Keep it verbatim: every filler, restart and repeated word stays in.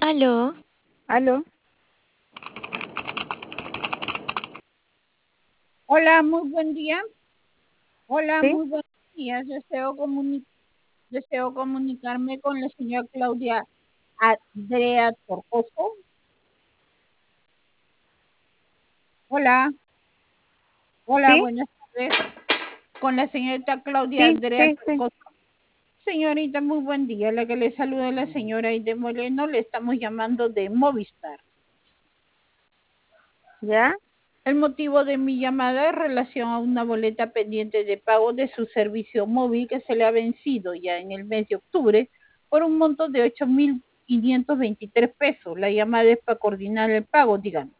Aló, Aló, Hola, muy buen día. Hola, ¿sí? muy buenos días. Deseo, comuni- deseo comunicarme con la señora Claudia Andrea Torcoso. Hola, hola, ¿Sí? buenas tardes. Con la señorita Claudia Sí, Andrea sí, sí. Torcoso. Señorita, muy buen día. La que le saluda la señora Aide Moreno. Le estamos llamando de Movistar. ¿Ya? El motivo de mi llamada es relación a una boleta pendiente de pago de su servicio móvil que se le ha vencido ya en el mes de octubre por un monto de ocho mil quinientos veintitrés pesos. La llamada es para coordinar el pago, díganme.